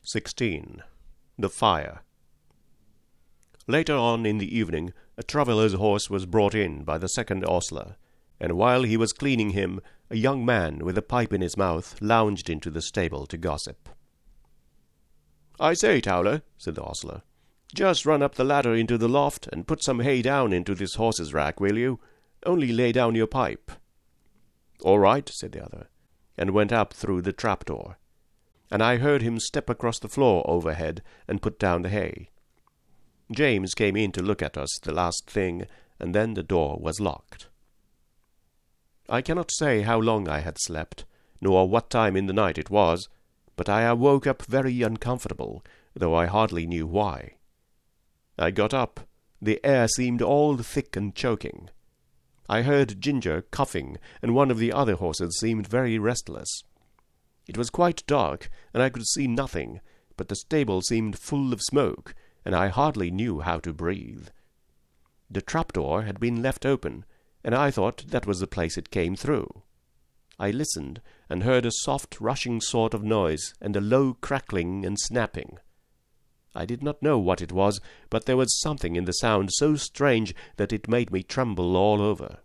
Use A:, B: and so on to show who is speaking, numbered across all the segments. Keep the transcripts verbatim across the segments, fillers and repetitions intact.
A: sixteen. The Fire. Later on in the evening, a traveller's horse was brought in by the second ostler, and while he was cleaning him, a young man with a pipe in his mouth lounged into the stable to gossip. "I say, Towler," said the ostler, "just run up the ladder into the loft and put some hay down into this horse's rack, will you? Only lay down your pipe." "All right," said the other, and went up through the trapdoor, and I heard him step across the floor overhead and put down the hay. James came in to look at us the last thing, and then the door was locked. I cannot say how long I had slept, nor what time in the night it was, but I awoke up very uncomfortable, though I hardly knew why. I got up. The air seemed all thick and choking. I heard Ginger coughing, and one of the other horses seemed very restless. It was quite dark, and I could see nothing, but the stable seemed full of smoke, and I hardly knew how to breathe. The trapdoor had been left open, and I thought that was the place it came through. I listened, and heard a soft rushing sort of noise, and a low crackling and snapping. I did not know what it was, but there was something in the sound so strange that it made me tremble all over.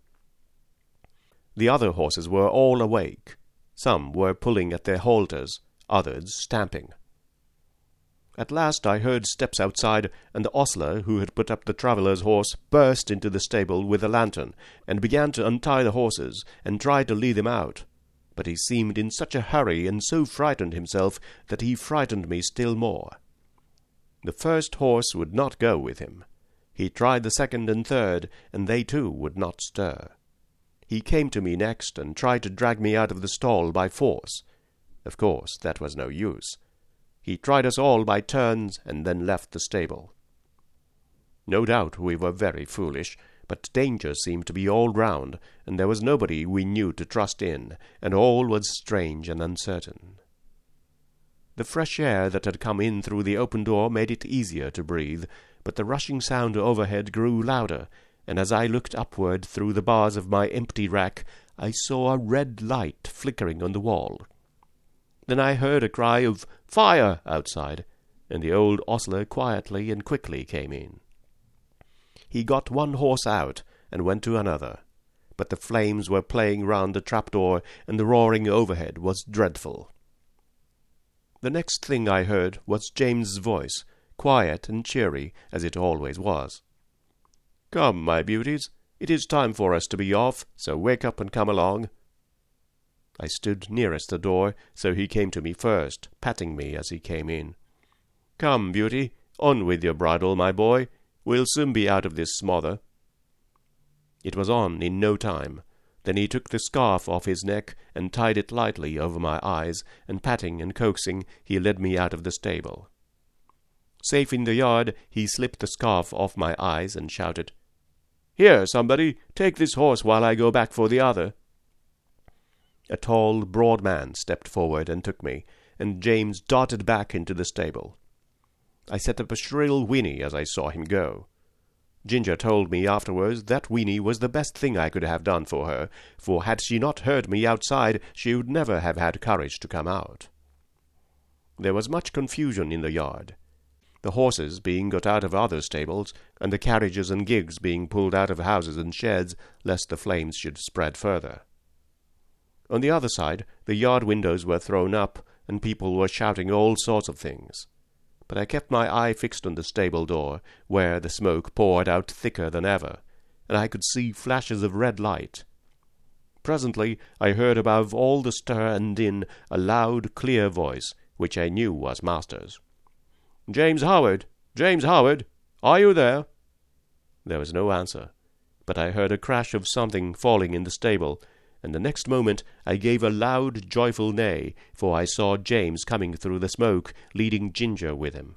A: The other horses were all awake. Some were pulling at their halters, others stamping. At last I heard steps outside, and the ostler, who had put up the traveller's horse, burst into the stable with a lantern, and began to untie the horses, and try to lead them out. But he seemed in such a hurry, and so frightened himself, that he frightened me still more. The first horse would not go with him. He tried the second and third, and they too would not stir. He came to me next, and tried to drag me out of the stall by force. Of course, that was no use. He tried us all by turns, and then left the stable. No doubt we were very foolish, but danger seemed to be all round, and there was nobody we knew to trust in, and all was strange and uncertain. The fresh air that had come in through the open door made it easier to breathe, but the rushing sound overhead grew louder, and as I looked upward through the bars of my empty rack, I saw a red light flickering on the wall. Then I heard a cry of "Fire!" outside, and the old ostler quietly and quickly came in. He got one horse out, and went to another, but the flames were playing round the trapdoor, and the roaring overhead was dreadful. The next thing I heard was James's voice, quiet and cheery, as it always was. "Come, my beauties, it is time for us to be off, so wake up and come along." I stood nearest the door, so he came to me first, patting me as he came in. "Come, Beauty, on with your bridle, my boy. We'll soon be out of this smother." It was on in no time. Then he took the scarf off his neck and tied it lightly over my eyes, and patting and coaxing, he led me out of the stable. Safe in the yard, he slipped the scarf off my eyes and shouted, "Here, somebody, take this horse while I go back for the other." A tall, broad man stepped forward and took me, and James darted back into the stable. I set up a shrill whinny as I saw him go. Ginger told me afterwards that whinny was the best thing I could have done for her, for had she not heard me outside, she would never have had courage to come out. There was much confusion in the yard, the horses being got out of other stables, and the carriages and gigs being pulled out of houses and sheds, lest the flames should spread further. On the other side, the yard windows were thrown up, and people were shouting all sorts of things. But I kept my eye fixed on the stable door, where the smoke poured out thicker than ever, and I could see flashes of red light. Presently I heard above all the stir and din a loud, clear voice, which I knew was master's. "James Howard! James Howard! Are you there?" There was no answer, but I heard a crash of something falling in the stable, and the next moment I gave a loud, joyful neigh, for I saw James coming through the smoke, leading Ginger with him.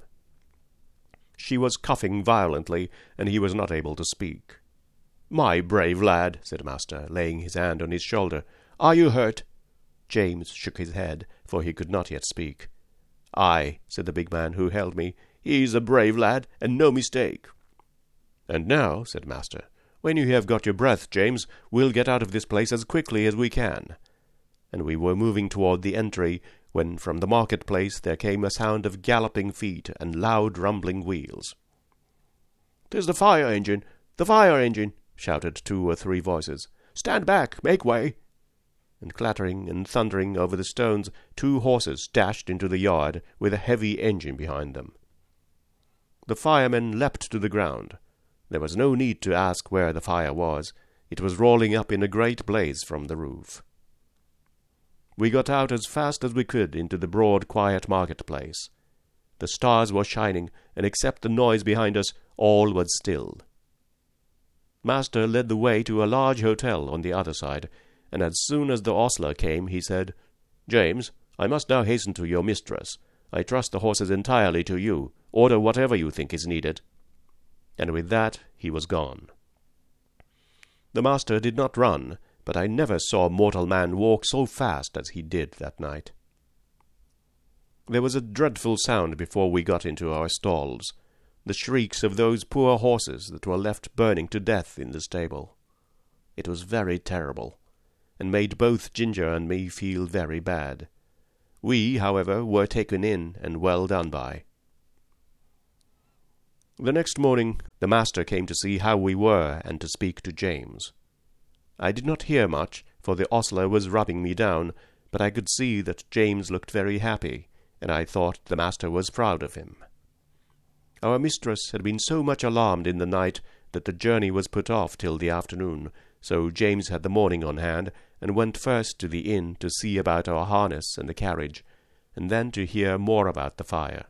A: She was coughing violently, and he was not able to speak. "My brave lad," said master, laying his hand on his shoulder, "are you hurt?" James shook his head, for he could not yet speak. "Aye," said the big man who held me, "he's a brave lad, and no mistake." "And now," said master, "when you have got your breath, James, we'll get out of this place as quickly as we can." And we were moving toward the entry, when from the market-place there came a sound of galloping feet and loud rumbling wheels. "'Tis the fire engine! The fire engine!" shouted two or three voices. "Stand back! Make way!" And clattering and thundering over the stones, two horses dashed into the yard with a heavy engine behind them. The firemen leapt to the ground. There was no need to ask where the fire was. It was rolling up in a great blaze from the roof. We got out as fast as we could into the broad, quiet market-place. The stars were shining, and except the noise behind us, all was still. Master led the way to a large hotel on the other side, and as soon as the ostler came, he said, "James, I must now hasten to your mistress. I trust the horses entirely to you. Order whatever you think is needed." And with that he was gone. The master did not run, but I never saw mortal man walk so fast as he did that night. There was a dreadful sound before we got into our stalls, the shrieks of those poor horses that were left burning to death in the stable. It was very terrible, and made both Ginger and me feel very bad. We, however, were taken in and well done by. The next morning the master came to see how we were and to speak to James. I did not hear much, for the ostler was rubbing me down, but I could see that James looked very happy, and I thought the master was proud of him. Our mistress had been so much alarmed in the night that the journey was put off till the afternoon, so James had the morning on hand, and went first to the inn to see about our harness and the carriage, and then to hear more about the fire.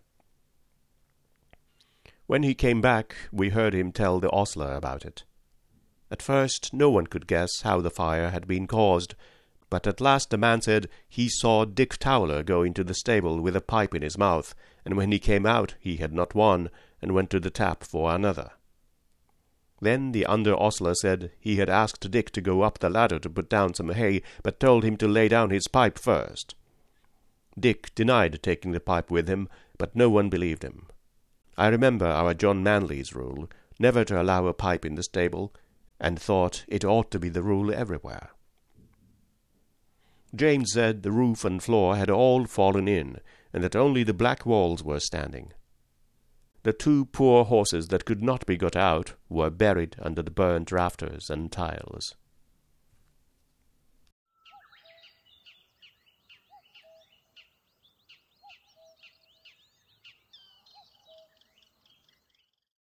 A: When he came back, we heard him tell the ostler about it. At first no one could guess how the fire had been caused, but at last the man said he saw Dick Towler go into the stable with a pipe in his mouth, and when he came out he had not one, and went to the tap for another. Then the under-ostler said he had asked Dick to go up the ladder to put down some hay, but told him to lay down his pipe first. Dick denied taking the pipe with him, but no one believed him. I remember our John Manley's rule, never to allow a pipe in the stable, and thought it ought to be the rule everywhere. James said the roof and floor had all fallen in, and that only the black walls were standing. The two poor horses that could not be got out were buried under the burnt rafters and tiles.